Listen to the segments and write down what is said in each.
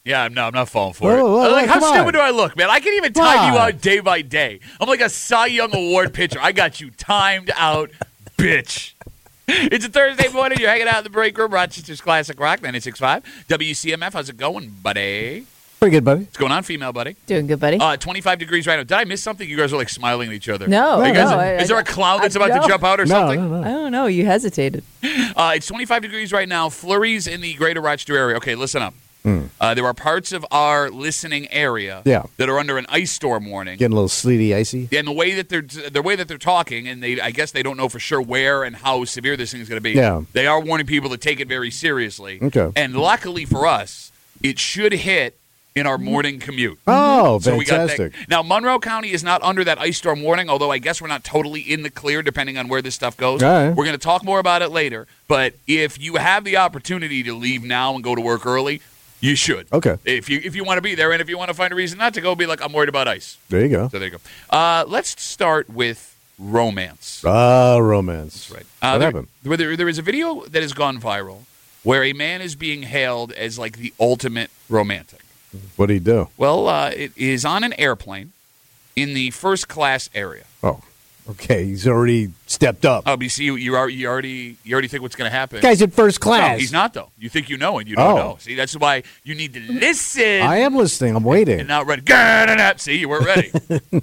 Yeah, I'm not falling for it. Whoa, Like, how come on. stupid do I look, man? I can even Come time you on. out day by day. I'm like a Cy Young Award pitcher. I got you timed out, bitch. It's a Thursday morning. You're hanging out in the break room. Rochester's Classic Rock, 96.5. WCMF, how's it going, buddy? Pretty good, buddy. What's going on, female buddy? Doing good, buddy. 25 degrees right now. Did I miss something? You guys are like smiling at each other. No, You guys no, is there a cloud that's about no. to jump out or something? I don't know. You hesitated. It's 25 degrees right now. Flurries in the greater Rochester area. Okay, listen up. There are parts of our listening area that are under an ice storm warning. Getting a little sleety, icy. And the way that they're talking, and I guess they don't know for sure where and how severe this thing is going to be. Yeah. They are warning people to take it very seriously. Okay. And luckily for us, it should hit in our morning commute. Oh, So we got fantastic. that. Now, Monroe County is not under that ice storm warning, although I guess we're not totally in the clear depending on where this stuff goes. All right. We're going to talk more about it later. But if you have the opportunity to leave now and go to work early, you should. Okay. If you want to be there, and if you want to find a reason not to go, be like, I'm worried about ice. There you go. So there you go. Let's start with romance. Romance. That's right. What happened? There is a video that has gone viral where a man is being hailed as like the ultimate romantic. What did he do? Well, it is on an airplane in the first class area. Oh, okay. He's already stepped up. Oh, but you see, you already think what's going to happen. Guy's in first class. No, he's not though. You think you know, and you don't know. See, that's why you need to listen. I am listening. I'm waiting. And not ready. See, you weren't ready.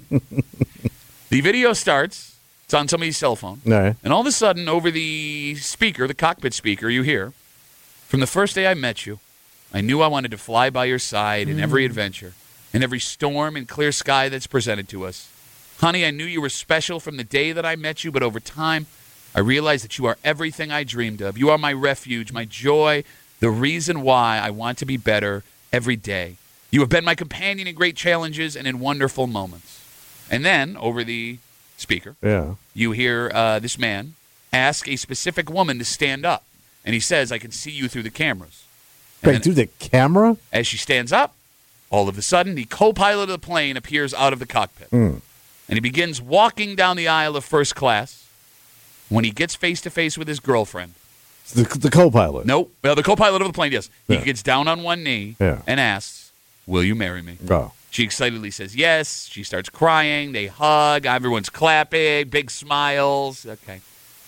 The video starts. It's on somebody's cell phone. All right. And all of a sudden, over the speaker, the cockpit speaker, you hear, "From the first day I met you, I knew I wanted to fly by your side in every adventure, in every storm and clear sky that's presented to us. Honey, I knew you were special from the day that I met you, but over time, I realized that you are everything I dreamed of. You are my refuge, my joy, the reason why I want to be better every day. You have been my companion in great challenges and in wonderful moments." And then, over the speaker, you hear this man ask a specific woman to stand up. And he says, "I can see you through the cameras." And Right through the camera? as she stands up, all of a sudden, the co-pilot of the plane appears out of the cockpit. And he begins walking down the aisle of first class. When he gets face-to-face with his girlfriend. The co-pilot? Nope. Well, the co-pilot of the plane, yes. Yeah. He gets down on one knee and asks, "Will you marry me?" Oh. She excitedly says yes. She starts crying. They hug. Everyone's clapping. Big smiles. Okay.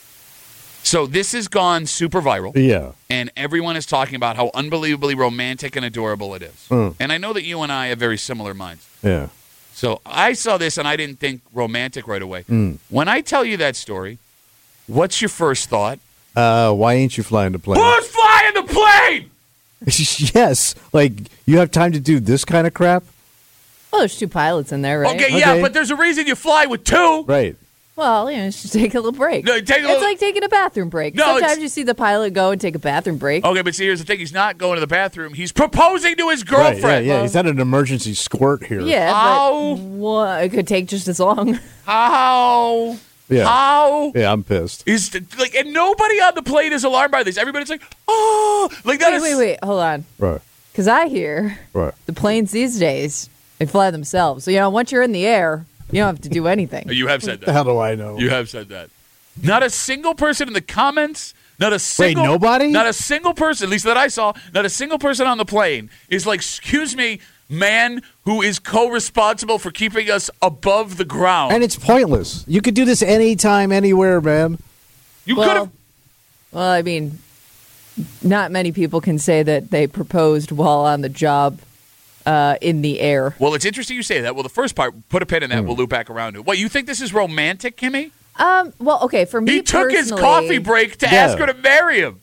So this has gone super viral. Yeah. And everyone is talking about how unbelievably romantic and adorable it is. And I know that you and I have very similar minds. Yeah. So I saw this and I didn't think romantic right away. When I tell you that story, what's your first thought? Why ain't you flying the plane? Who's flying the plane? Yes. Like, you have time to do this kind of crap? Well, there's two pilots in there, right? Okay, yeah, Okay. but there's a reason you fly with two. Right. Well, just take a little break. No, take a It's little- like taking a bathroom break. No, Sometimes it's- you see the pilot go and take a bathroom break. Okay, but see, here's the thing. He's not going to the bathroom. He's proposing to his girlfriend. Right, yeah. He's had an emergency squirt here. Yeah, How? but it could take just as long. How? Yeah. How? Yeah, I'm pissed. Is like, and nobody on the plane is alarmed by this. Everybody's like, oh, like that. Wait, hold on. Right. Because I hear Right. the planes these days, they fly themselves. So, once you're in the air, you don't have to do anything. You have said that. How do I know? You have said that. Not a single person in the comments. Not a single. nobody? Not a single person, at least that I saw. Not a single person on the plane is like, excuse me, man, who is co-responsible for keeping us above the ground. And it's pointless. You could do this anytime, anywhere, man. You could have. Well, I mean, not many people can say that they proposed while on the job in the air. Well, it's interesting you say that. Well, the first part, put a pin in that. We'll loop back around to it. What, you think this is romantic, Kimmy? Well, okay, for me He took his personally, coffee break to ask her to marry him.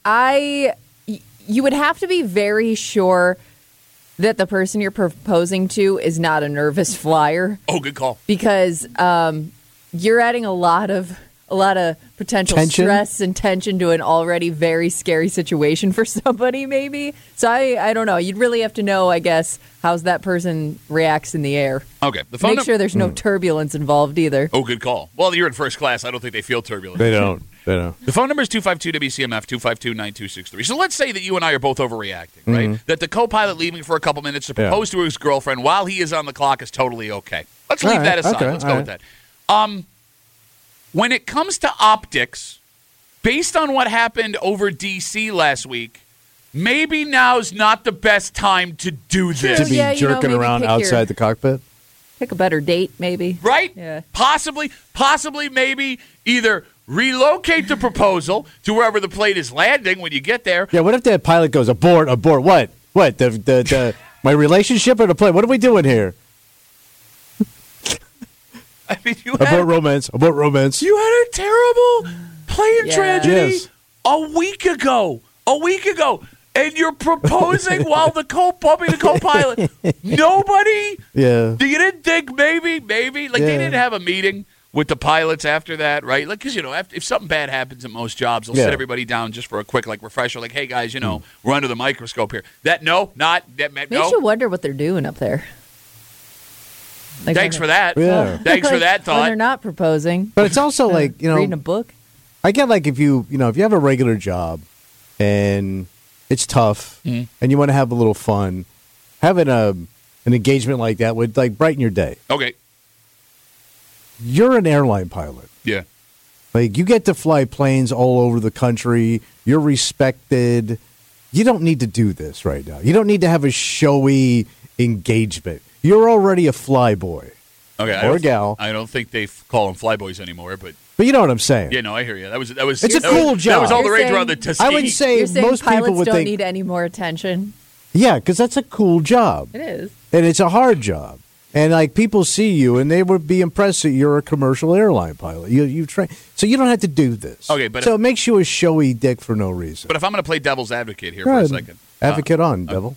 You would have to be very sure that the person you're proposing to is not a nervous flyer. Oh, good call. Because you're adding a lot of potential Tension? stress and tension to an already very scary situation for somebody, maybe. So I don't know. You'd really have to know, I guess, how that person reacts in the air. Okay. The phone Make sure there's no turbulence involved either. Oh, good call. Well, you're in first class. I don't think they feel turbulent. They don't. The phone number is 252-WCMF, 252-9263. So let's say that you and I are both overreacting, right? That the co-pilot leaving for a couple minutes to propose to his girlfriend while he is on the clock is totally okay. Let's leave that aside. Okay, Let's go with that. When it comes to optics, based on what happened over D.C. last week, maybe now's not the best time to do this. To be Yeah, jerking maybe around pick outside your- the cockpit. Pick a better date, maybe. Right? Yeah. Possibly, maybe either relocate the proposal to wherever the plane is landing when you get there. Yeah, what if that pilot goes, abort, what? What, the my relationship or the plane? What are we doing here? I mean, you Abort had romance. a terrible plane Yeah. tragedy Yes. a week ago. And you're proposing while bumping the co-pilot. Nobody. Yeah. You didn't think maybe like they Yeah. didn't have a meeting with the pilots after that, right? Like, because if something bad happens at most jobs, they'll Yeah. sit everybody down just for a quick refresher. Like, hey guys, we're under the microscope here. No. Makes you wonder what they're doing up there. Like, Thanks for that. Yeah. Thanks for that When they're thought. not proposing. But it's also like, reading a book. I get like if you have a regular job and it's tough and you want to have a little fun, having an engagement like that would like brighten your day. Okay. You're an airline pilot. Yeah. Like you get to fly planes all over the country. You're respected. You don't need to do this right now. You don't need to have a showy engagement. You're already a flyboy. Okay. Or gal. I don't think they call them flyboys anymore, but But you know what I'm saying. yeah, no, I hear you. That was. It's a cool job. That was all the You're rage saying- around the Tuskegee. I would say You're saying most pilots people would don't think, need any more attention. yeah, because that's a cool job. It is. And it's a hard job. And like people see you and they would be impressed that you're a commercial airline pilot. You train, so you don't have to do this. Okay, but so if- it makes you a showy dick for no reason. But if I'm going to play devil's advocate here Go for a ahead. second, Advocate on, devil.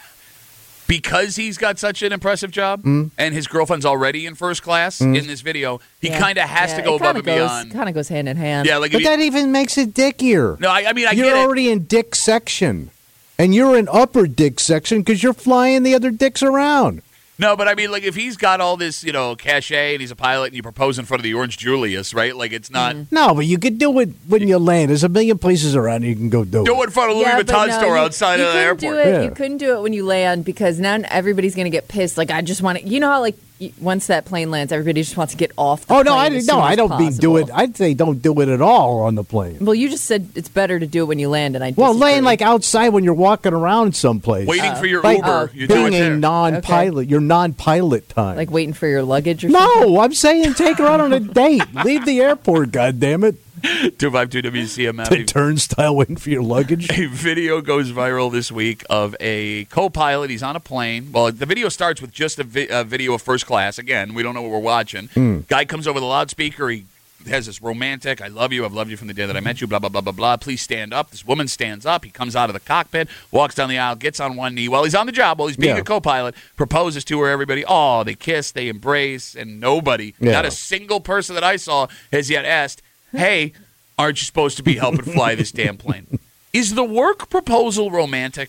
because he's got such an impressive job and his girlfriend's already in first class in this video, he kind of has to go above and beyond. Kind of goes hand in hand. Yeah, like But if that even makes it dickier. no, I mean I You're get it. already in dick section. And you're in upper dick section because you're flying the other dicks around. No, but I mean, like, if he's got all this, cachet and he's a pilot and you propose in front of the Orange Julius, right? Like, it's not. No, but you could do it when you land. There's a million places around you can go do it. Do it in front of Louis Yeah, but Vuitton no, store you- outside you of the couldn't airport. Do it. Yeah. You couldn't do it when you land because now everybody's going to get pissed. Like, I just want to. You know how, like, once that plane lands, everybody just wants to get off the Oh, no, plane as soon I as don't mean do possible. it. I'd say don't do it at all on the plane. Well, you just said it's better to do it when you land, and I Well, disagree. laying like outside when you're walking around someplace. Waiting for your like Uber. You do being it a there. non-pilot, your non-pilot time. like waiting for your luggage or something. no, I'm saying take her out on a date. Leave the airport, goddammit. 252 WCMF. The turnstile waiting for your luggage. A video goes viral this week of a co-pilot. He's on a plane. Well, the video starts with just a video of first class. Again, we don't know what we're watching. Guy comes over the loudspeaker. He has this romantic, I love you, I've loved you from the day that I met you, blah, blah, blah, blah, blah. Please stand up. This woman stands up. He comes out of the cockpit, walks down the aisle, gets on one knee while he's on the job, while he's being Yeah. a co-pilot, proposes to her, everybody. Oh, they kiss, they embrace, and nobody, Yeah. not a single person that I saw has yet asked, hey, aren't you supposed to be helping fly this damn plane? Is the work proposal romantic?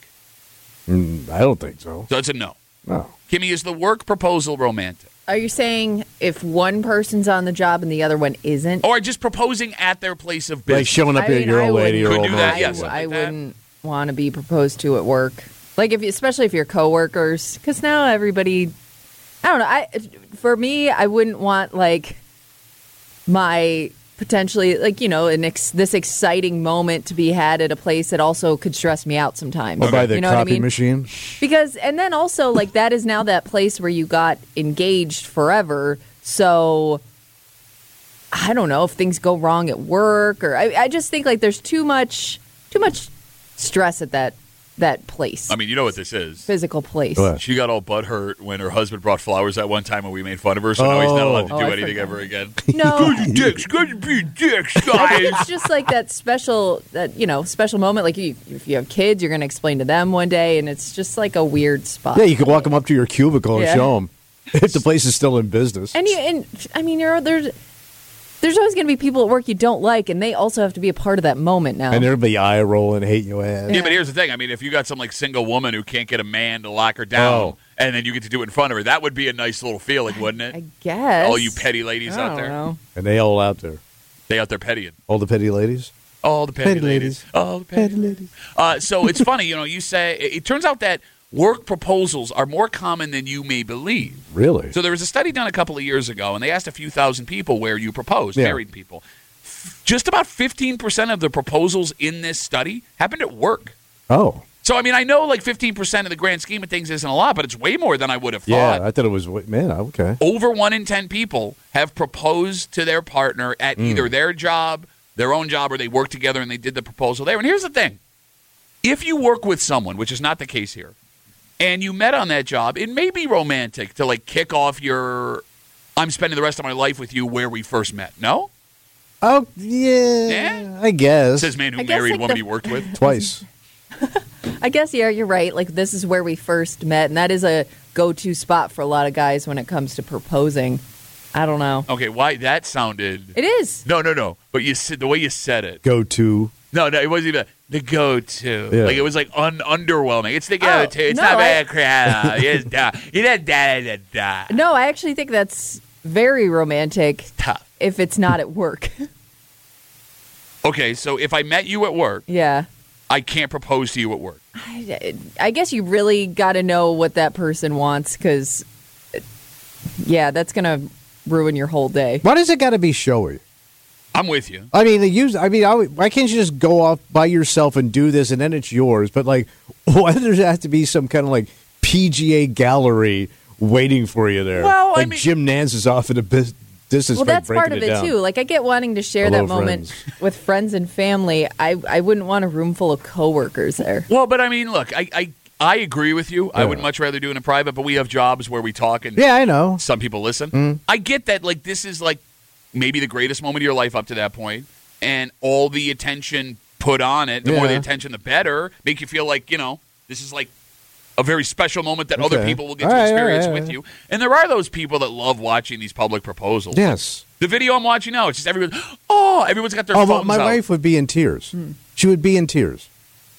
I don't think so. So it's a no. No. Kimmy, is the work proposal romantic? Are you saying if one person's on the job and the other one isn't? Or just proposing at their place of business? Like showing up I at mean, your I old lady or Could old do that, man. yeah. something I like that. wouldn't want to be proposed to at work. Like especially if you're coworkers, because now everybody, I don't know. For me, I wouldn't want like my potentially like this exciting moment to be had at a place that also could stress me out sometimes. Or by the you know what I copy mean? machine. Because and then also like that is now that place where you got engaged forever. So I don't know if things go wrong at work or I just think like there's too much stress at that place. I mean, you know what this is. Physical place. What? She got all butthurt when her husband brought flowers that one time and we made fun of her, so now he's not allowed to Oh, do I anything forgot. ever again. No. Dicks, good to be dicks, I think guys. it's just like that special moment. Like if you have kids, you're going to explain to them one day, and it's just like a weird spot. Yeah, you can walk them up to your cubicle and Yeah. show them if the place is still in business. And I mean, there's always going to be people at work you don't like, and they also have to be a part of that moment now. And there'll be eye rolling, hating your ass. Yeah, but here's the thing. I mean, if you got some like single woman who can't get a man to lock her down, Oh. and then you get to do it in front of her, that would be a nice little feeling, wouldn't it? I guess. All you petty ladies I out don't there, know. And they all out there. they out there pettying. All the petty ladies. All the petty, Petty ladies. ladies. All the petty ladies. So it's funny, you say it turns out that work proposals are more common than you may believe. Really? So there was a study done a couple of years ago, and they asked a few thousand people where you proposed, Yeah. married people. Just about 15% of the proposals in this study happened at work. Oh. So, I mean, I know like 15% of the grand scheme of things isn't a lot, but it's way more than I would have thought. Yeah, I thought it was, man, okay. Over 1 in 10 people have proposed to their partner at either their job, their own job, or they work together and they did the proposal there. And here's the thing. If you work with someone, which is not the case here, and you met on that job, it may be romantic to like kick off your I'm spending the rest of my life with you where we first met. No? Oh, yeah, Yeah? I guess. Says man who I guess, married like, woman the- he worked with. Twice. I guess, yeah, you're right. Like, this is where we first met, and that is a go-to spot for a lot of guys when it comes to proposing. I don't know. Okay, why that sounded It is. No. But you said the way you said it. Go to. No, it wasn't even the go-to. Yeah. Like it was like underwhelming. It's the go-to. It's no, not bad crowd. It's da. No, I actually think that's very romantic Tough. if it's not at work. Okay, so if I met you at work, Yeah. I can't propose to you at work. I guess you really got to know what that person wants because, yeah, that's going to ruin your whole day. Why does it got to be showy? I'm with you. I mean, why can't you just go off by yourself and do this and then it's yours? But like, why does there have to be some kind of like PGA gallery waiting for you there? Well, I like mean- Jim Nance is off in a distance. Well, that's part of breaking it down. too. Like, I get wanting to share Hello, that moment friends. with friends and family. I wouldn't want a room full of coworkers there. Well, but I mean, look, I agree with you. I Yeah. would much rather do it in private, but we have jobs where we talk and Yeah, I know. some people listen. Mm. I get that, like, this is like maybe the greatest moment of your life up to that point, and all the attention put on it. The more the Yeah. attention, the better. Make you feel like, this is like a very special moment that other Okay. people will get All to right, experience all right, with all you. And there are those people that love watching these public proposals. Yes. The video I'm watching now, it's just everyone's got their Oh, phones my out. wife would be in tears. She would be in tears.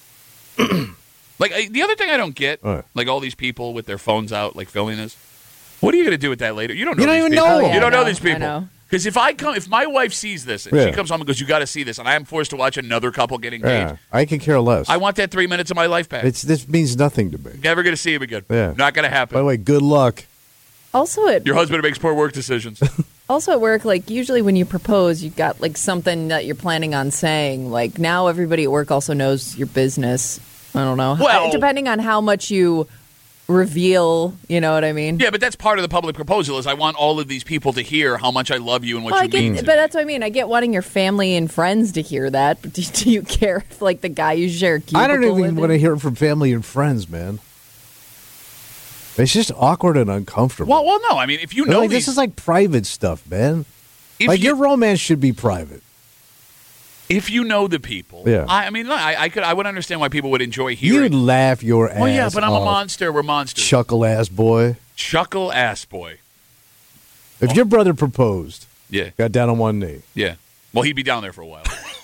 Like, the other thing I don't get, What? like all these people with their phones out, like filming this. What are you going to do with that later? You don't know You don't these even people. know them. Oh, yeah, you don't I know know, these I people. know. Because if my wife sees this and Yeah. she comes home and goes, "You got to see this," and I am forced to watch another couple get engaged, Yeah, I could care less. I want that 3 minutes of my life back. This means nothing to me. Never going to see him again. Yeah. Not going to By happen. the way, good luck. Also, Your husband makes poor work decisions. Also at work, like usually when you propose, you've got like something that you're planning on saying. Like now everybody at work also knows your business. I don't know. Well- Depending on how much you reveal, you know what I mean? Yeah, but that's part of the public proposal. Is I want all of these people to hear how much I love you and what Well, I you mean. get, to but me. that's what I mean. I get wanting your family and friends to hear that. But do you care if like the guy you share a cubicle I don't even with want to hear it from family and friends, man. It's just awkward and uncomfortable. Well, no. I mean, if you know like, these, this is like private stuff, man. if Like you, your romance should be private. if you know the people, Yeah. I mean, look, I would understand why people would enjoy hearing. You'd laugh your ass Oh yeah, but I'm a off, monster. We're monsters. chuckle ass boy. Chuckle ass boy. If your brother proposed, Yeah, got down on one knee, yeah. Well, he'd be down there for a while.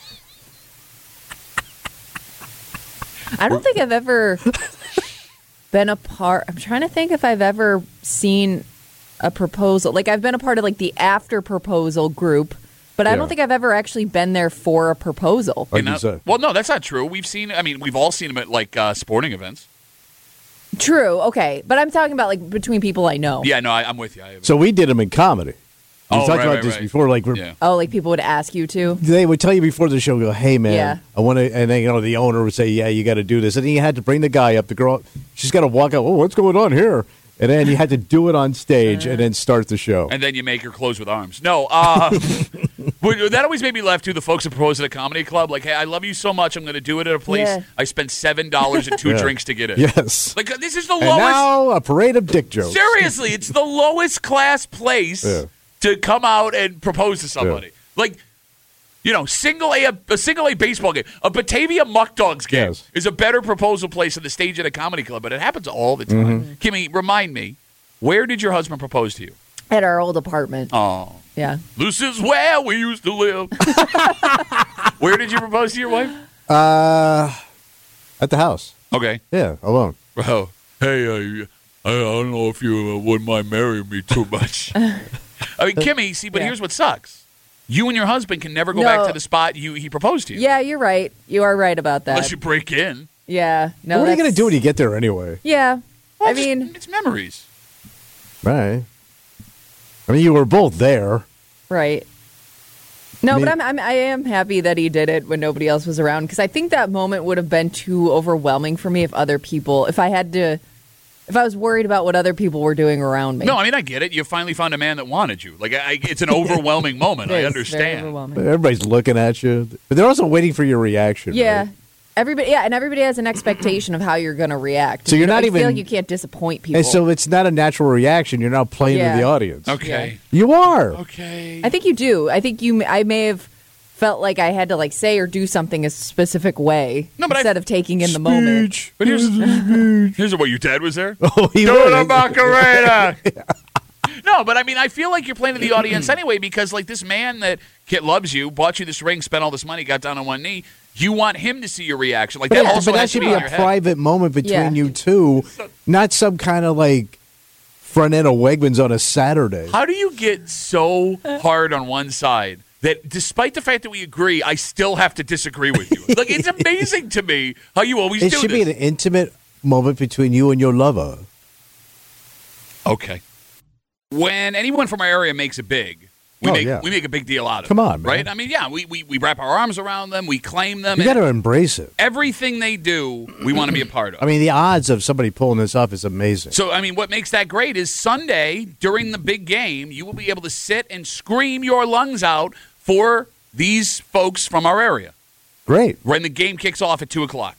I don't think I've ever been a part. I'm trying to think if I've ever seen a proposal. Like I've been a part of like the after proposal group, but I Yeah. don't think I've ever actually been there for a proposal. like You you know? said. Well, no, that's not true. We've all seen him at like sporting events. True. Okay, but I'm talking about like between people I know. Yeah, no, I'm with you. So we did them in comedy. We Oh, talked right, about right, this right. before. Like we're, Yeah. Oh, like people would ask you to. they would tell you before the show, go, "Hey man, Yeah. I want to," and then the owner would say, "Yeah, you got to do this," and then you had to bring the guy up. The girl, she's got to walk out. Oh, what's going on here? And then you had to do it on stage and then start the show. And then you make her close with arms. No, that always made me laugh too. The folks that propose at a comedy club, like, "Hey, I love you so much. I'm going to do it at a place. Yeah. I spent $7 and 2 Yeah. drinks to get it. Yes. Like this is the And lowest. now a parade of dick jokes. Seriously, it's the lowest class place Yeah. to come out and propose to somebody. Like, a single A baseball game, a Batavia Muck Dogs game Yes. is a better proposal place than the stage at a comedy club, but it happens all the time. Mm-hmm. Kimmy, remind me, where did your husband propose to you? At our old apartment. Oh, Yeah. this is where we used to live. Where did you propose to your wife? At the house. Okay. Yeah, alone. Well, hey, I don't know if you wouldn't mind marrying me too much. I mean, Kimmy, see, but Yeah. here's what sucks. You and your husband can never go No. back to the spot he proposed to you. Yeah, you're right. You are right about that. Unless you break in. Yeah. No. what are you going to that's- do when you get there anyway? Yeah. Well, I mean, it's memories. Right. I mean, you were both there. right. No, but I am happy that he did it when nobody else was around, because I think that moment would have been too overwhelming for me if I was worried about what other people were doing around me. No, I mean, I get it. You finally found a man that wanted you. Like, it's an overwhelming moment. It I is understand. very overwhelming. Everybody's looking at you, but they're also waiting for your reaction. Yeah. Right? And everybody has an expectation of how you're going to react. So you're not I even- feel like you can't disappoint people. And so it's not a natural reaction. You're not playing to Yeah. the audience. Okay. You are. Okay. I think you do. I think I may have felt like I had to like say or do something a specific way No, but instead of taking in the moment. But here's what your dad was there. Oh, he Do was. the Macarena. No, but I mean, I feel like you're playing to the audience anyway, because like this man that loves you, bought you this ring, spent all this money, got down on one knee. You want him to see your reaction. Like that also but that has to should be be in a your head. private moment between Yeah. you two, not some kind of like front end of Wegmans on a Saturday. How do you get so hard on one side that despite the fact that we agree, I still have to disagree with you? Like, it's amazing to me how you always It do should this. be an intimate moment between you and your lover. Okay. When anyone from our area makes it big, we make a big deal out of it. Come on, man. Right? I mean, yeah, we wrap our arms around them, we claim them. You got and to embrace it. everything they do, we want to be a part of. I mean, the odds of somebody pulling this off is amazing. So, I mean, what makes that great is Sunday, during the big game, you will be able to sit and scream your lungs out for these folks from our area Great. when the game kicks off at 2 o'clock.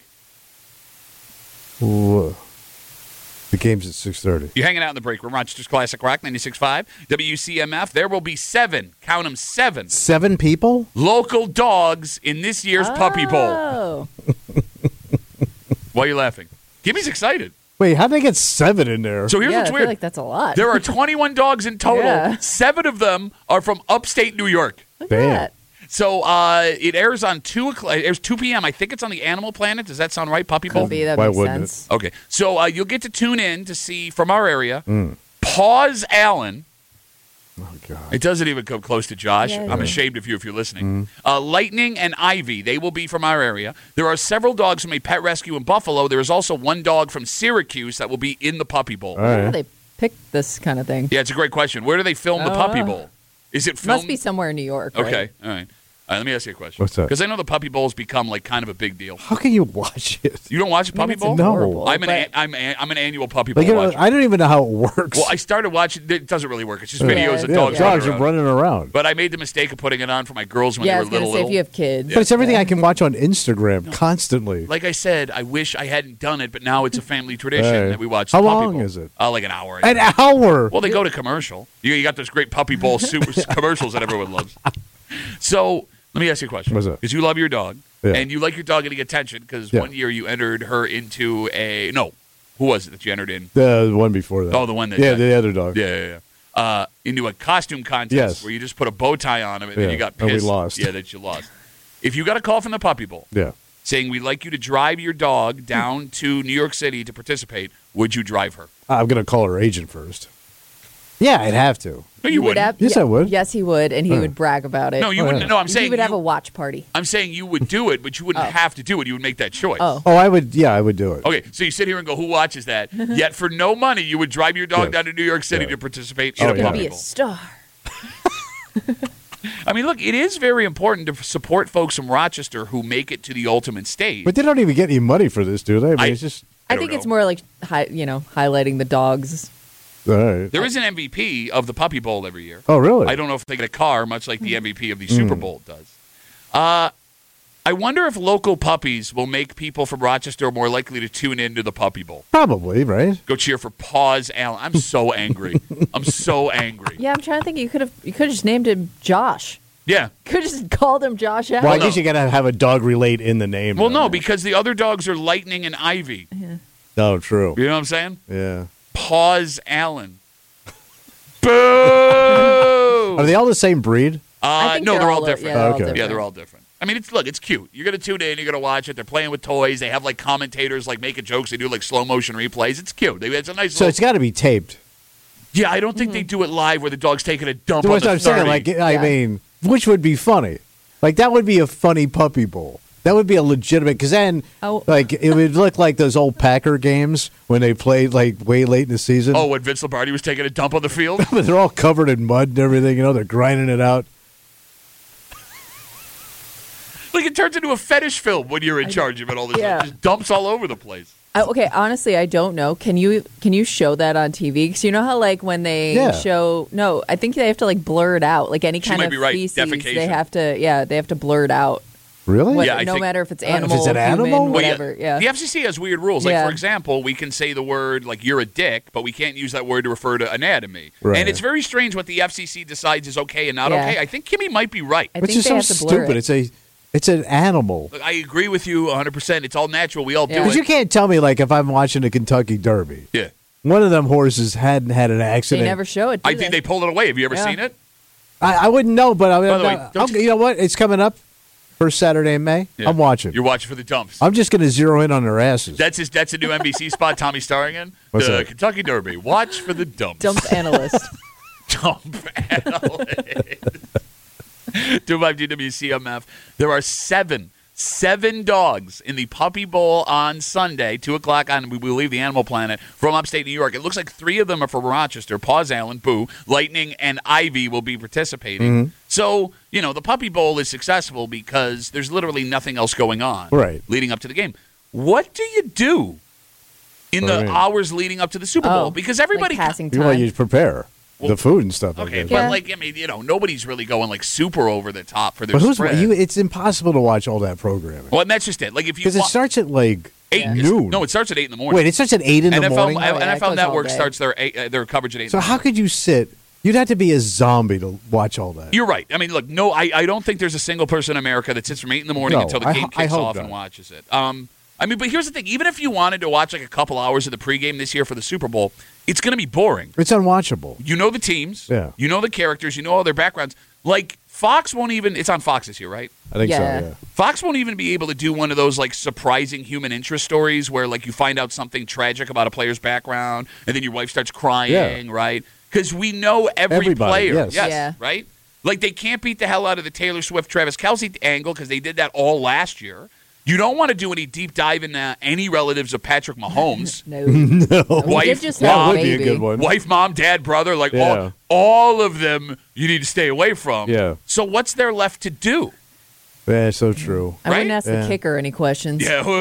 Ooh. The game's at 6:30. You're hanging out in the break room, Rochester's Classic Rock 96.5, WCMF. There will be 7, count them 7, 7 people? local dogs in this year's Puppy Bowl. Oh. Why are you laughing? Gimmy's excited. Wait, how'd they get 7 in there? So here's Yeah, what's I feel weird. like that's a lot. There are 21 dogs in total. Yeah. 7 of them are from upstate New York. Look at Damn. that. So it airs on 2 o'clock. It airs 2 p.m. I think it's on the Animal Planet. Does that sound right, Puppy Bowl? Could be. That Why makes wouldn't it? sense. Okay. So you'll get to tune in to see from our area. Paws Allen. Oh, God. It doesn't even come close to Josh. Yeah, I'm yeah. ashamed of you if you're listening. Lightning and Ivy, they will be from our area. There are several dogs from a pet rescue in Buffalo. There is also one dog from Syracuse that will be in the Puppy Bowl. All Where do right. they pick this kind of thing? Yeah, it's a great question. Where do they film the Oh, Puppy wow. Bowl? Is it filmed? Must be somewhere in New York. Right? Okay, all right. All right, let me ask you a question. What's that? Because I know the Puppy Bowl's become like kind of a big deal. How can you watch it? You don't watch I mean, Puppy it's Bowl? No. adorable, I'm but- I'm an annual Puppy Bowl Like, you know, watcher. I don't even know how it works. Well, I started watching. It doesn't really work. It's just Yeah, videos of yeah, dogs, dogs running are around. running around. But I made the mistake of putting it on for my girls when Yeah, I they was were going to little. say if you have kids. But it's everything I can watch on Instagram constantly. Like I said, I wish I hadn't done it, but now it's a family tradition Hey. that we watch. How the Puppy long Bowl. is it? Like an hour. An hour. Well, they go to commercial. You got those great Puppy Bowl super commercials that everyone loves. So let me ask you a question. What's that? Because you love your dog, Yeah. and you like your dog getting attention. Because Yeah. one year you entered her into a who was it that you entered in? The one before that. Oh, the one that Yeah, the other dog. Yeah. Into a costume contest Yes. where you just put a bow tie on him and then Yeah, you got and we pissed. lost. Yeah, that you lost. If you got a call from the Puppy Bowl Yeah. saying we'd like you to drive your dog down to New York City to participate, would you drive her? I'm going to call her agent first. Yeah, I'd have to. No, you wouldn't. have- Yes, yeah, I would. Yes, he would, and he would brag about it. No, you Oh, wouldn't. yeah. No, I'm he saying would have you- a watch party. I'm saying you would do it, but you wouldn't Oh. have to do it. You would make that choice. Oh. Oh, I would. Yeah, I would do it. Okay, so you sit here and go, who watches that? Yet for no money, you would drive your dog Yes. down to New York City Yeah. to participate Oh, in a yeah. Gonna Puppy be a Bowl. star. I mean, look, it is very important to support folks from Rochester who make it to the ultimate stage. But they don't even get any money for this, do they? I mean, I- it's just I don't think it's know. more like highlighting the dogs. all right. There is an MVP of the Puppy Bowl every year. Oh, really? I don't know if they get a car, much like the MVP of the Super Bowl does. I wonder if local puppies will make people from Rochester more likely to tune into the Puppy Bowl. Probably, right? Go cheer for Paws Allen. I'm so angry. I'm so angry. Yeah, I'm trying to think. You could have just named him Josh. Yeah. Could have just called him Josh Allen. Well, I no. guess you got to have a dog relate in the name. Well, though. no, because the other dogs are Lightning and Ivy. No, true. You know what I'm saying? Yeah. Paws Allen. Boo! Are they all the same breed? I think no, they're all yeah, different. they're all Okay. different. Yeah, they're all different. I mean, it's cute. You're gonna tune in. You're gonna watch it. They're playing with toys. They have like commentators like making jokes. They do like slow motion replays. It's cute. It's a nice. So little, it's got to be taped. yeah, I don't think they do it live where the dog's taking a dump on That's the what I'm saying. 30. Like, I Yeah. mean, which would be funny? Like, that would be a funny Puppy Bowl. That would be a legitimate, because then, Oh. like, it would look like those old Packer games when they played, like, way late in the season. Oh, when Vince Lombardi was taking a dump on the field. But they're all covered in mud and everything, you know, they're grinding it out. Like it turns into a fetish film when you're in charge of it all the time. Yeah. It just dumps all over the place. Okay, honestly, I don't know. Can you show that on TV? Because you know how like when they Yeah. show I think they have to like blur it out. Like any She kind might of be right. feces, Defecation. they have to blur it out. Really? What, Yeah, I no think- matter if it's if animal, it's an animal? human, Well, whatever. Yeah. The FCC has weird rules. Like, Yeah. for example, we can say the word, like, you're a dick, but we can't use that word to refer to anatomy. Right. And it's very strange what the FCC decides is okay and not Yeah. okay. I think Kimmy might be right. I Which think is they so have to blur stupid. it. It's an animal. Look, I agree with you 100%. It's all natural. We all Yeah. do Because it. you can't tell me, like, if I'm watching the Kentucky Derby, Yeah. one of them horses hadn't had an They accident. never show it. Do I think they pulled it away. Have you ever Yeah. seen it? I wouldn't know, but By the way, don't you know what? It's coming up first Saturday in May. Yeah. I'm watching. You're watching for the dumps. I'm just going to zero in on their asses. That's a new NBC spot Tommy's starring in. What's the that? Kentucky Derby. Watch for the dumps. Dump analyst. Dump analyst. 252 There are seven dogs in the Puppy Bowl on Sunday, 2 o'clock on, we believe, the Animal Planet from upstate New York. It looks like 3 of them are from Rochester. Paws Allen, Boo, Lightning, and Ivy will be participating. Mm-hmm. So, the Puppy Bowl is successful because there's literally nothing else going on Right. leading up to the game. What do you do in the Right. hours leading up to the Super Bowl? Oh, Because everybody... like passing Well, time. you prepare the food and stuff. Okay, like but that. Yeah. nobody's really going like super over the top for their But who's spread. it's impossible to watch all that programming Well, and that's just it. Like if you because it starts at like 8 noon. No, it starts at 8 in the morning. Wait, it starts at 8 in the morning. Oh, yeah, it NFL goes all Network day. starts their coverage at 8. So how could you sit? You'd have to be a zombie to watch all that. You're right. I mean, look, no, I don't think there's a single person in America that sits from 8 in the morning No, until the I game ho- I kicks hope off not. and watches it. I mean, but here's the thing: even if you wanted to watch like a couple hours of the pregame this year for the Super Bowl, it's going to be boring. It's unwatchable. You know the teams, Yeah. you know the characters, you know all their backgrounds. Like Fox won't even. It's on Fox this year, right? I think Yeah. so. Yeah. Fox won't even be able to do one of those like surprising human interest stories where like you find out something tragic about a player's background and then your wife starts crying, Yeah. right? Because we know every Everybody, player. yes. Yeah. Right? Like they can't beat the hell out of the Taylor Swift, Travis Kelce angle because they did that all last year. You don't want to do any deep dive into any relatives of Patrick Mahomes. No. No. We Wife, did just That have a would be a baby. good one. Wife, mom, dad, brother, like Yeah. all of them you need to stay away from. Yeah. So what's there left to do? Yeah, so true. I wouldn't Right? ask Yeah. the kicker any questions.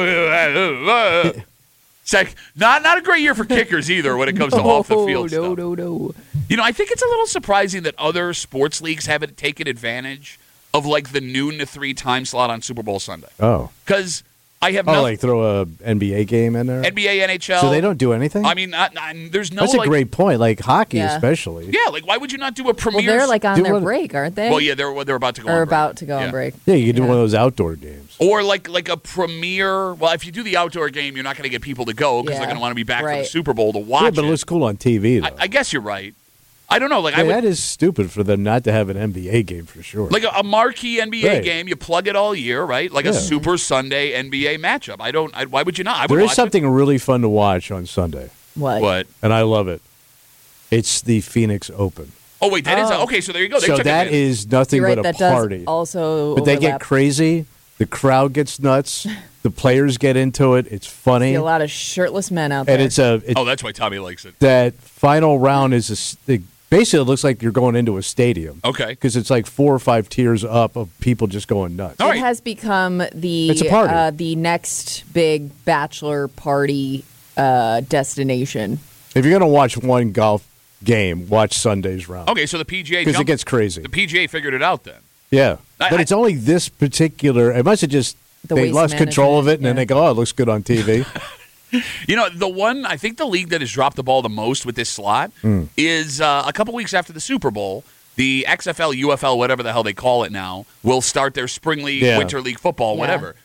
Yeah. It's like not a great year for kickers either when it comes to off the field stuff. No. I think it's a little surprising that other sports leagues haven't taken advantage of like the noon to 3 time slot on Super Bowl Sunday. Oh. Because I have Oh, nothing. like throw a NBA game in there? NBA, NHL. So they don't do anything? I mean, there's no. That's a like, great point. Like hockey, Yeah. especially. Yeah, like why would you not do a Well, premiere? they're like on Do their what- break, aren't they? Well, yeah, they're about to go. Or on break. about to go Yeah. on break. Yeah, you can do Yeah. one of those outdoor games. Or like a premiere. Well, if you do the outdoor game, you're not going to get people to go because they're Yeah. going to want to be back for the Right. Super Bowl to watch Yeah, but it it. looks cool on TV, though. I guess you're right. I don't know. Like Yeah, I would, that is stupid for them not to have an NBA game for sure. like a marquee NBA Right. game, you plug it all year, right? Like a Yeah. Super Sunday NBA matchup. Why would you not? I would there is watch something really fun to watch on Sunday, What? It. What? and I love it. It's the Phoenix Open. Oh wait, that is Oh. okay. So there you go. They So took that advantage. is nothing You're right. but a That does party. also But they get overlap. crazy. The crowd gets nuts. The players get into it. It's funny, See a lot of shirtless men out there. and it's Oh, that's why Tommy likes it. that final round is basically it looks like you're going into a stadium. Okay. Because it's like 4 or 5 tiers up of people just going nuts. All It right. has become It's a party. the next big bachelor party destination. If you're going to watch one golf game, watch Sunday's round. Okay, so the PGA Because it jumped- gets crazy. The PGA figured it out then. Yeah. I- But it's only this particular. It must have just. The They waste lost control of it, and then management, they go, oh, it looks good on TV. The one I think the league that has dropped the ball the most with this slot Hmm. is a couple weeks after the Super Bowl. The XFL, UFL, whatever the hell they call it now, will start their spring league, Yeah. winter league football, Yeah. whatever.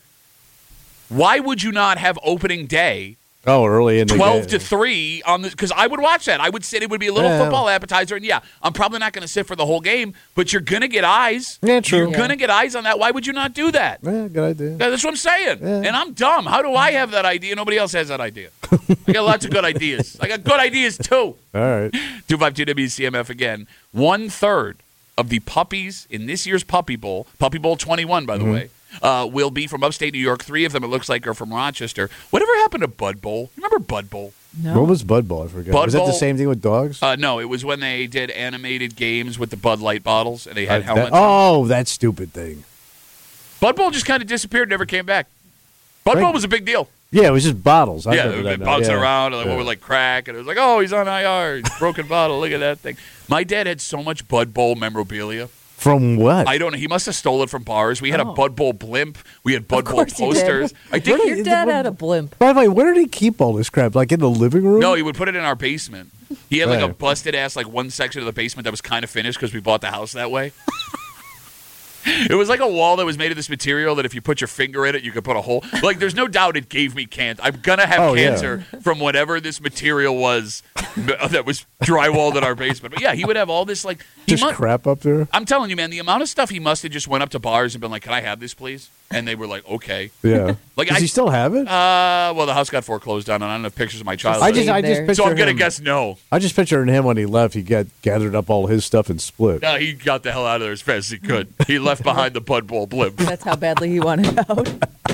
Why would you not have opening day Oh, early in the 12 game. to 3 on the, because I would watch that. I would sit, it would be a little Yeah. football appetizer, and yeah, I'm probably not going to sit for the whole game, but you're going to get eyes. Yeah, true. You're Yeah. going to get eyes on that. Why would you not do that? Yeah, good idea. Yeah, that's what I'm saying. Yeah. And I'm dumb. How do I have that idea? Nobody else has that idea. I got lots of good ideas. I got good ideas, too. All right. 252 WCMF again. 1/3 of the puppies in this year's Puppy Bowl 21, by the Mm-hmm. way, will be from upstate New York. 3 of them, it looks like, are from Rochester. Whatever happened to Bud Bowl? Remember Bud Bowl? No. What was Bud Bowl? I forget. Bud Was that Bowl- the same thing with dogs? No, it was when they did animated games with the Bud Light bottles, and they had That- helmets. oh, that stupid thing. Bud Bowl just kind of disappeared, never came back. Bud Right. Bowl was a big deal. Yeah, it was just bottles. I Yeah, remember they've that been now. bouncing Yeah. around, and Yeah. what was like crack, and it was like, oh, he's on IR, broken bottle, look at that thing. My dad had so much Bud Bowl memorabilia. From what? I don't know. He must have stole it from bars. We had a Bud Bowl blimp. We had Bud Bowl course he did. posters. I think Your dad had a blimp. By the way, where did he keep all this crap? Like in the living room? no, he would put it in our basement. He had like a Right. busted ass like one section of the basement that was kind of finished because we bought the house that way. It was like a wall that was made of this material that if you put your finger in it, you could put a hole. Like, there's no doubt it gave me cancer. I'm gonna have Oh, yeah. cancer from whatever this material was that was drywalled in our basement. But yeah, he would have all this like. Just crap up there? I'm telling you, man, the amount of stuff he must have just went up to bars and been like, "Can I have this, please?" And they were like, "Okay." Yeah. Like, Does he still have it? Well, the house got foreclosed on, and I don't have pictures of my childhood. I just there. picture so I'm gonna him- guess no. I just pictured him when he left. He gathered up all his stuff and split. No, he got the hell out of there as fast as he could. He left behind the Bud Bowl blimp. That's how badly he wanted out.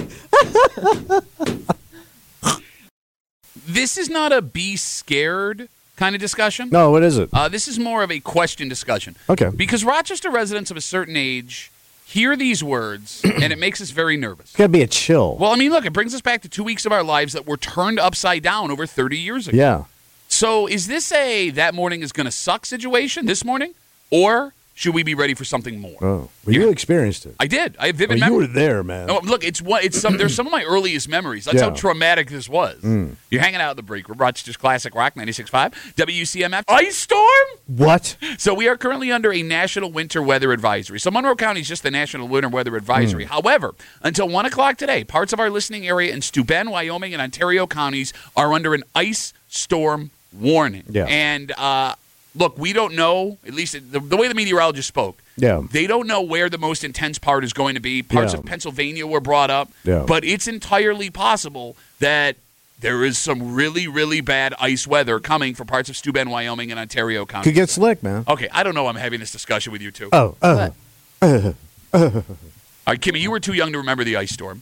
This is not a be scared kind of discussion. No, what is it? This is more of a question discussion. Okay. Because Rochester residents of a certain age hear these words, and it makes us very nervous. It's got to be a chill. Well, I mean, look, it brings us back to 2 weeks of our lives that were turned upside down over 30 years ago. Yeah. So is this a that morning is going to suck situation this morning? Or should we be ready for something more? Oh. Well, you experienced it. I did. I have Oh, vivid you memories. were there, man. Oh, look, there's some of my earliest memories. That's Yeah. how traumatic this was. You're hanging out at the break room, Rochester's Classic Rock 96.5, WCMF. Ice storm? What? So we are currently under a national winter weather advisory. So Monroe County is just the national winter weather advisory. However, until 1 o'clock today, parts of our listening area in Steuben, Wyoming, and Ontario counties are under an ice storm warning. Yeah. And look, we don't know, at least the way the meteorologist spoke, Yeah. they don't know where the most intense part is going to be. Parts Yeah. of Pennsylvania were brought up. Yeah. But it's entirely possible that there is some really, really bad ice weather coming for parts of Steuben, Wyoming, and Ontario counties. Could get slick, man. Okay, I don't know. I'm having this discussion with you two. Oh. What? All right, Kimmy, you were too young to remember the ice storm.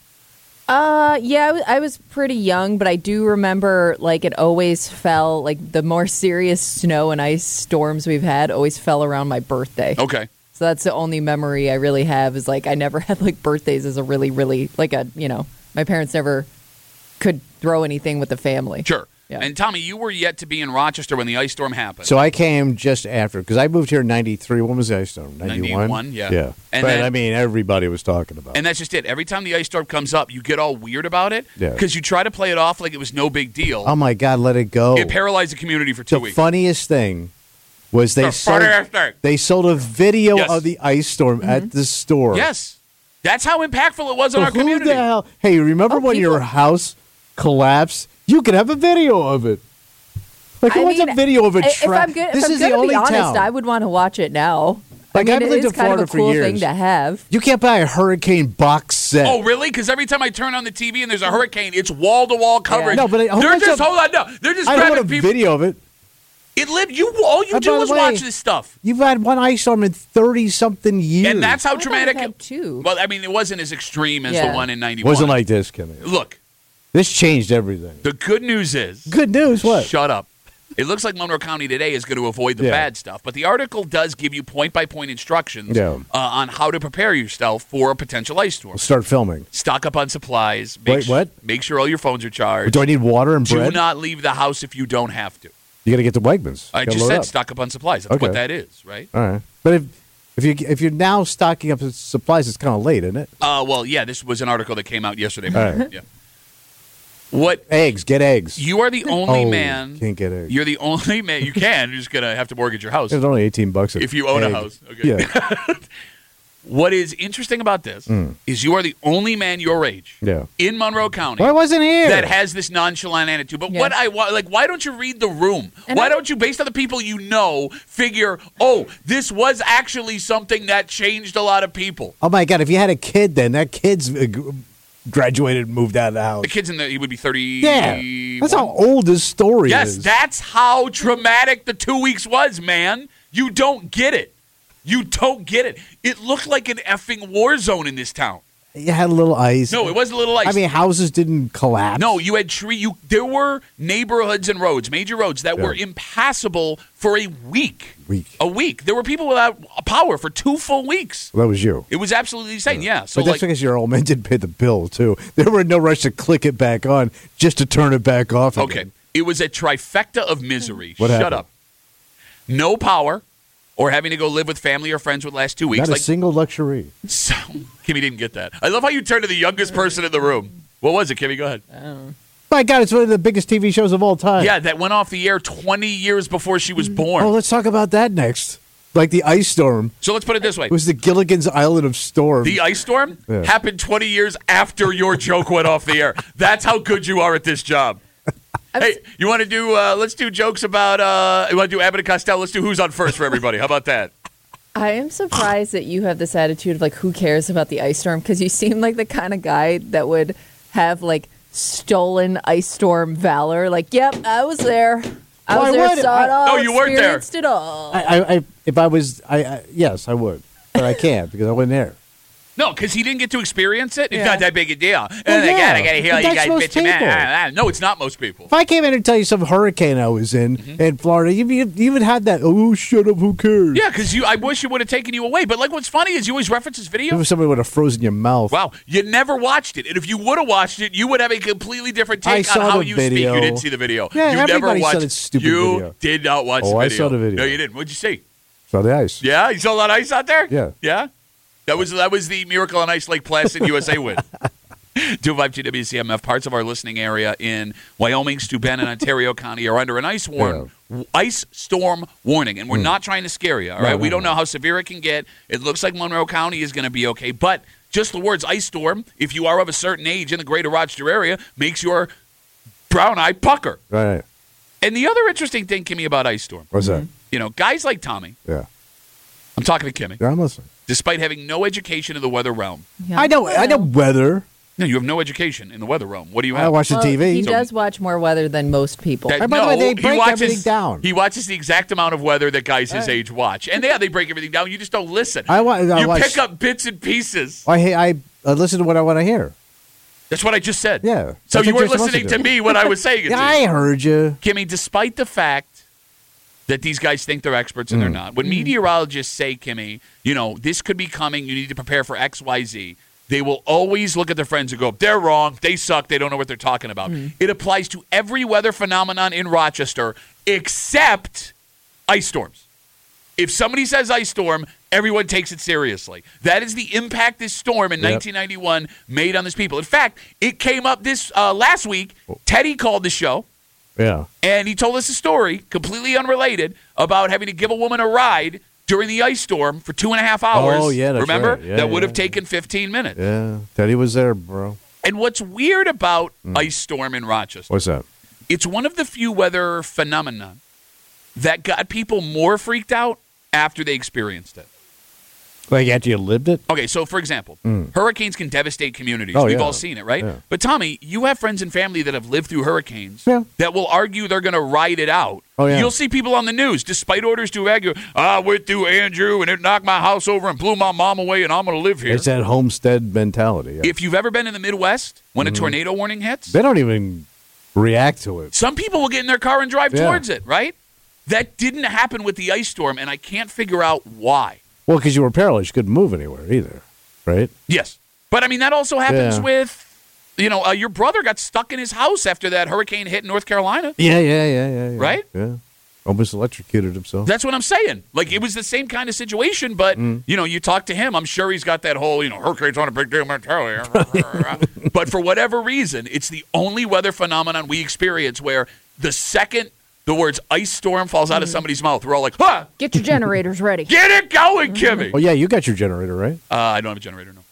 Yeah, I was pretty young, but I do remember like it always fell, like the more serious snow and ice storms we've had always fell around my birthday. Okay. So that's the only memory I really have is like I never had like birthdays as a really, really like a, my parents never could throw anything with the family. Sure. Yeah. And Tommy, you were yet to be in Rochester when the ice storm happened. So I came just after, because I moved here in 93. When was the ice storm? 91? 91, yeah. Yeah. And But, then- I mean, everybody was talking about And it. that's just it. Every time the ice storm comes up, you get all weird about it Yeah. because you try to play it off like it was no big deal. Oh, my God, let it go. It paralyzed the community for 2 The weeks. funniest thing was The funniest thing. they sold a video Yes. of the ice storm at the store. Yes. That's how impactful it was on So our who community. the hell? Hey, remember when your people- house collapsed? You could have a video of it. Like, who wants a video of a If trap? I'm good, This if I'm is good the to only be honest, town. I would want to watch it now. Like, I I've mean, lived it is in kind of Florida a for cool years. thing to have. You can't buy a hurricane box set. Oh, really? Because every time I turn on the TV and there's a hurricane, it's wall-to-wall coverage. No, but they're just hold hold on. No, they're just I don't grabbing want a people. video of it. It lived. All you And do by the is way, watch this stuff, You've had one ice storm in 30-something years. and that's how I thought traumatic. it had two. Well, I mean, it wasn't as extreme as the Yeah. one in It '91. wasn't like this, Kenny. Look, This changed everything. the good news is. Good news, what? Shut up. It looks like Monroe County today is going to avoid the Yeah. bad stuff, but the article does give you point-by-point instructions Yeah. on how to prepare yourself for a potential ice storm. Start filming. Stock up on supplies. Wait, what? Make sure all your phones are charged. Do I need water and Do bread? not leave the house if you don't have to. You got to get to Wegmans. I Gotta just load said up. stock up on supplies. That's Okay. what that is, right? All right, but if you're now stocking up supplies, it's kind of late, isn't it? Well, yeah, this was an article that came out yesterday. All morning. right. Yeah. What Eggs, get eggs. you are the only Oh, man. can't get eggs. You're the only man. You can. You're just gonna have to mortgage your house It's only $18 if you own a egg. house. Okay. Yeah, What is interesting about this is you are the only man your age yeah. in Monroe County Well, I wasn't here. that has this nonchalant attitude. But Yeah. what I like, why don't you read the room? And Why I- don't you, based on the people you know, figure, oh, this was actually something that changed a lot of people. Oh my God! If you had a kid, then that kid's graduated and moved out of the house. The kids he would be 30. Yeah, that's how old this story Yes, is. that's how traumatic the 2 weeks was, man. You don't get it. You don't get it. It looked like an effing war zone in this town. You had a little ice. No, it wasn't a little ice. I mean, houses didn't collapse. No, you had there were neighborhoods and roads, major roads, that were impassable for a week. A week. There were people without power for 2 full weeks. Well, that was you. It was absolutely insane, yeah. So but that's because your old man didn't pay the bill, too. There were no rush to click it back on just to turn it back off again. Okay. It was a trifecta of misery. What Shut happened? up. No power or having to go live with family or friends for the last 2 weeks. Not a single luxury. So, Kimmy didn't get that. I love how you turned to the youngest person in the room. What was it, Kimmy? Go ahead. My God, it's one of the biggest TV shows of all time. Yeah, that went off the air 20 years before she was born. Oh, let's talk about that next. Like the ice storm. So let's put it this way. It was the Gilligan's Island of storm. The ice storm happened 20 years after your joke went off the air. That's how good you are at this job. Hey, you want to do, let's do jokes about, you want to do Abbott and Costello? Let's do Who's on First for everybody. How about that? I am surprised that you have this attitude of like, who cares about the ice storm? Because you seem like the kind of guy that would have like stolen ice storm valor. Like, yep, I was there. I was there, saw it all. No, you weren't there. Experienced it all. If I was, yes, I would. But I can't because I wasn't there. No, because he didn't get to experience it. It's Yeah. not that big a deal. Well, I yeah, gotta hear all but you that's guys most bitching. people. No, it's not most people. If I came in and tell you some hurricane I was in Florida, you even had that, oh, shut up, who cares? Yeah, because I wish it would have taken you away. But like, what's funny is you always reference this If video. somebody would have frozen your mouth. Wow, you never watched it. And if you would have watched it, you would have a completely different I take saw on how the you video. speak. You didn't see the video. Yeah, you never everybody saw watched that stupid You video. did not watch Oh, the I video. saw the video. No, you didn't. What'd you see? Saw the ice. Yeah, you saw a lot of ice out there? Yeah. Yeah? That was the Miracle on Ice Lake Placid USA win. 252 WCMF. Parts of our listening area in Wyoming, Steuben, and Ontario County are under an ice storm warning, and we're not trying to scare you. All right, we don't know how severe it can get. It looks like Monroe County is going to be okay, but just the words ice storm, if you are of a certain age in the greater Rochester area, makes your brown eye pucker. Right. And the other interesting thing, Kimmy, about ice storm, What's that? you know, guys like Tommy. Yeah. I'm talking to Kimmy. Yeah, I'm listening. Despite having no education in the weather realm. Yeah. I know weather. No, you have no education in the weather realm. What do you I have? watch the Well, TV. He does watch more weather than most people. That- By the way, they he break watches everything down. He watches the exact amount of weather that guys his age watch, and they break everything down. You just don't listen. I you watch- pick up bits and pieces. I listen to what I want to hear. That's what I just said. Yeah. So That's you what weren't you're supposed listening to to do. me when I was saying it. Yeah, to I you. heard you. Kimmy, despite the fact that these guys think they're experts and they're not, when meteorologists say, Kimmy, you know, this could be coming, you need to prepare for X, Y, Z, they will always look at their friends and go, they're wrong, they suck, they don't know what they're talking about. It applies to every weather phenomenon in Rochester except ice storms. If somebody says ice storm, everyone takes it seriously. That is the impact this storm in 1991 made on this people. In fact, it came up this last week. Teddy called the show. Yeah. And he told us a story, completely unrelated, about having to give a woman a ride during the ice storm for 2.5 hours. Oh, yeah, that's remember? right. Yeah, that would yeah. have taken 15 minutes. Yeah. Teddy was there, bro. And what's weird about ice storm in Rochester, What's that? it's one of the few weather phenomena that got people more freaked out after they experienced it. Like after you lived it? Okay, so for example, hurricanes can devastate communities. Oh, We've yeah. all seen it, right? Yeah. But Tommy, you have friends and family that have lived through hurricanes Yeah. that will argue they're going to ride it out. Oh, yeah. You'll see people on the news, despite orders to evacuate, I went through Andrew and it knocked my house over and blew my mom away and I'm going to live here. It's that homestead mentality. Yeah. If you've ever been in the Midwest when a tornado warning hits, They don't even react to it. some people will get in their car and drive Yeah. towards it, right? That didn't happen with the ice storm, and I can't figure out why. Well, because you were paralyzed. You couldn't move anywhere either, right? Yes. But, I mean, that also happens Yeah. with, you know, your brother got stuck in his house after that hurricane hit North Carolina. Yeah. Right? Yeah. Almost electrocuted himself. That's what I'm saying. Like, it was the same kind of situation, but, you know, you talk to him, I'm sure he's got that whole, you know, hurricanes aren't a big deal mentality. But for whatever reason, it's the only weather phenomenon we experience where the second the words ice storm falls out of somebody's mouth, we're all like, huh, Get your generators ready. get it going, Kimmy. Oh, yeah, you got your generator, right? I don't have a generator, no.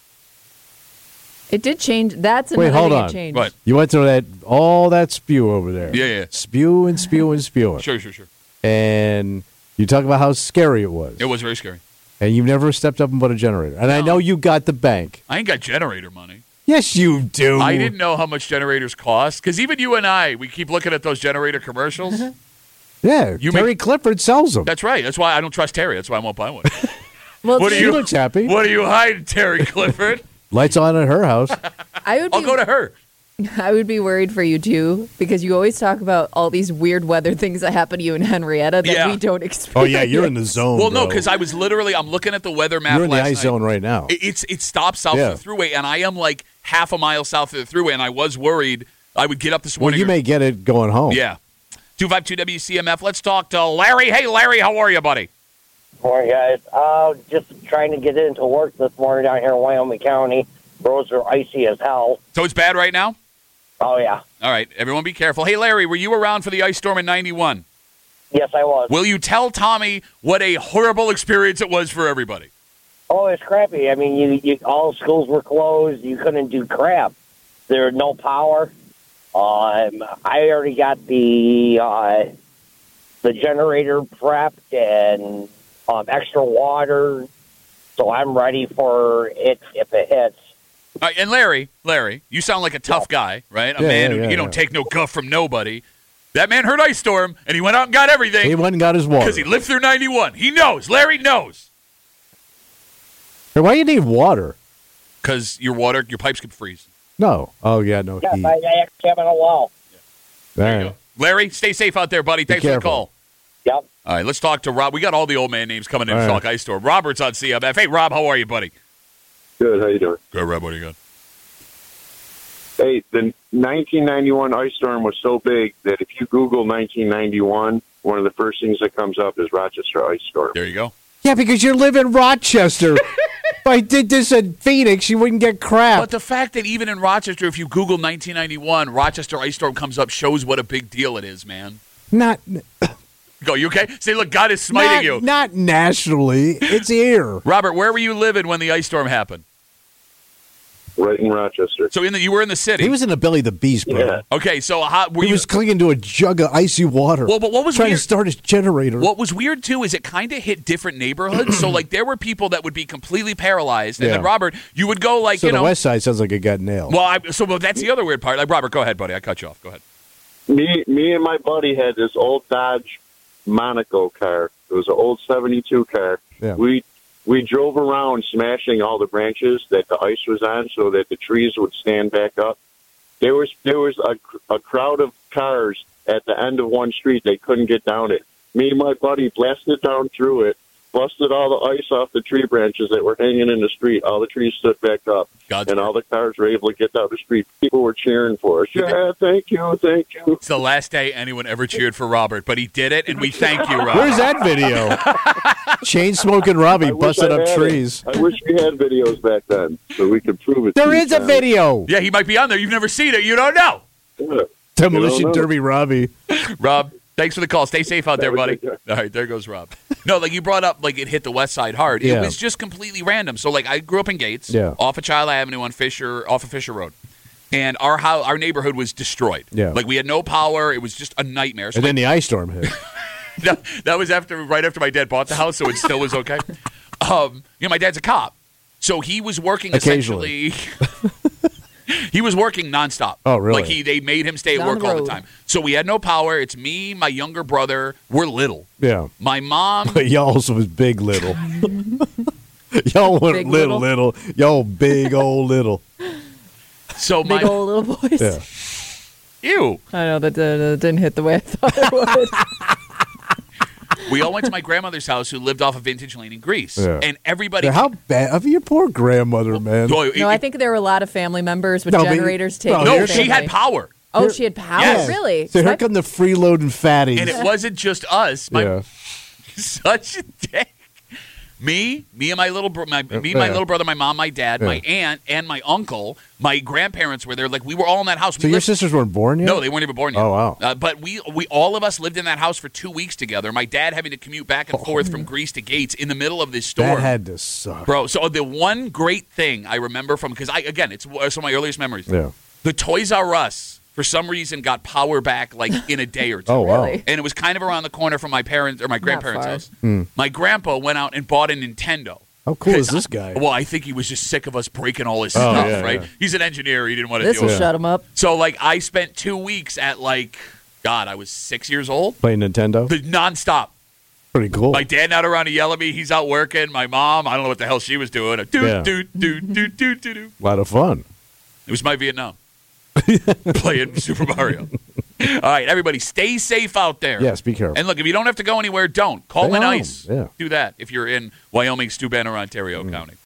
It did change. That's Wait, another hold thing on. it changed. What? You went through all that spew over there. Yeah. Spew and spew and spewing. Sure. And you talk about how scary it was. It was very scary. And you've never stepped up and bought a generator. And I know you got the bank. I ain't got generator money. Yes, you do. I didn't know how much generators cost because even you and I, we keep looking at those generator commercials. Yeah, You Terry make- Clifford sells them. That's right. That's why I don't trust Terry. That's why I won't buy one. Well, What are He you- looks happy. What are you hiding, Terry Clifford? Lights on at her house. I would I'll go to her. I would be worried for you too, because you always talk about all these weird weather things that happen to you in Henrietta that Yeah. we don't experience. Oh, yeah, you're in the zone. Well, no, bro. because I'm looking at the weather map You're in the last ice night. zone right now. It stops south Yeah. of the thruway, and I am like half a mile south of the thruway, and I was worried I would get up this Well, morning. you may get it going home. Yeah. 252 WCMF. Let's talk to Larry. Hey, Larry, how are you, buddy? Morning, guys. Just trying to get into work this morning down here in Wyoming County. Roads are icy as hell. So it's bad right now? Oh, yeah. All right, everyone be careful. Hey, Larry, were you around for the ice storm in 91? Yes, I was. Will you tell Tommy what a horrible experience it was for everybody? Oh, it's crappy. I mean, you all schools were closed. You couldn't do crap. There was no power. I already got the generator prepped and extra water, so I'm ready for it if it hits. All right, and Larry, you sound like a tough guy, right? A Yeah, man yeah, who yeah, you don't yeah. take no guff from nobody. That man heard ice storm, and he went out and got He everything went and got his water. because he lived through 91. He knows. Larry knows. Hey, why you need water? Because your pipes could freeze. No. Oh, yeah, no Yes, heat. I actually have it a well. There you All go. right. Larry, stay safe out there, buddy. Thanks for the careful. call. Yep. All right, let's talk to Rob. We got all the old man names coming in All to right. talk ice storm. Robert's on CMF. Hey, Rob, how are you, buddy? Good. How you doing? Good, Rob. What do you got? Hey, the 1991 ice storm was so big that if you Google 1991, one of the first things that comes up is Rochester ice storm. There you go. Yeah, because you live in Rochester. If I did this in Phoenix, you wouldn't get crap. But the fact that even in Rochester, if you Google 1991, Rochester ice storm comes up shows what a big deal it is, man. Not Go, you okay? Say, look, God is smiting you. Not nationally. It's here. Robert, where were you living when the ice storm happened? Right in Rochester. So you were in the city. He was in the Billy the Beast, bro. Yeah. Okay, so how were He you? was clinging to a jug of icy water. Well, but what was trying weird? to start his generator? What was weird too is it kind of hit different neighborhoods. So like there were people that would be completely paralyzed, and Yeah. then Robert, you would go like so you the know. West Side sounds like it got nailed. Well, that's the other weird part. Like Robert, go ahead, buddy. I cut you off. Go ahead. Me and my buddy had this old Dodge Monaco car. It was an old 72 car. Yeah. We drove around smashing all the branches that the ice was on so that the trees would stand back up. There was a crowd of cars at the end of one street. They couldn't get down it. Me and my buddy blasted down through it, busted all the ice off the tree branches that were hanging in the street. All the trees stood back up, God's and all the cars were able to get down the street. People were cheering for us. Yeah, thank you, thank you. It's the last day anyone ever cheered for Robert, but he did it, and we thank you, Robert. Where's that video? Chain smoking Robbie I wish busted I up had trees. it. I wish we had videos back then so we could prove it. There to you, is a Tom. video. Yeah, he might be on there. You've never seen it. You don't know. Yeah. Demolition No, no. Derby Robbie. Rob, thanks for the call. Stay safe out there, Have a buddy. good All right, there goes Rob. No, like you brought up, like it hit the West Side hard. It Yeah. was just completely random. So, like, I grew up in Gates, Yeah. off of Child Avenue off of Fisher Road, and our neighborhood was destroyed. Yeah. Like we had no power. It was just a nightmare. So And then the ice storm hit. that was right after my dad bought the house, so it still was okay. My dad's a cop, so he was working Occasionally. essentially. He was working nonstop. Oh, really? Like they made him stay at On work the all the road. time. So we had no power. It's me, my younger brother. We're little. Yeah. My mom. But y'all also was big little. Y'all weren't Big little. Y'all big old little. So Big my old little boys. Yeah. ew. I know that didn't hit the way I thought it would. We all went to my grandmother's house, who lived off of Vintage Lane in Greece, Yeah. and everybody. How bad of your poor grandmother, man. Boy, No, I think there were a lot of family members with No, but- generators no, taking. no, their she had family. power, Oh, she had power. Yes. Really? So here my- come the freeloading fatties. and it wasn't just us. My yeah. such a dick. Me and my little my Yeah. little brother, my mom, my dad, Yeah. my aunt, and my uncle. My grandparents were there. Like we were all in that house. So your sisters weren't born yet? No, they weren't even born yet. Oh, wow. But we all of us lived in that house for 2 weeks together. My dad having to commute back and forth from Greece to Gates in the middle of this storm. That had to suck. Bro, so the one great thing I remember from, because it's some of my earliest memories. Yeah. The Toys R Us, for some reason, got power back like in a day or two. Oh, wow. Really? And it was kind of around the corner from my parents or my grandparents' far. house. Hmm. My grandpa went out and bought a Nintendo. How cool is this guy? Well, I think he was just sick of us breaking all his Oh, stuff, yeah, right? yeah. He's an engineer. He didn't want to This do will it. shut him up. So, like, I spent 2 weeks at, like, God, I was 6 years old. Playing Nintendo? The nonstop. Pretty cool. My dad not around to yell at me. He's out working. My mom, I don't know what the hell she was doing. A doot, Yeah. doot, doot, doot, doot, doot, doot. A lot of fun. It was my Vietnam. Playing Super Mario. All right, everybody, stay safe out there. Yes, be careful. And look, if you don't have to go anywhere, don't. Call Stay in home. ICE. Yeah. Do that if you're in Wyoming, Steuben, or Ontario County.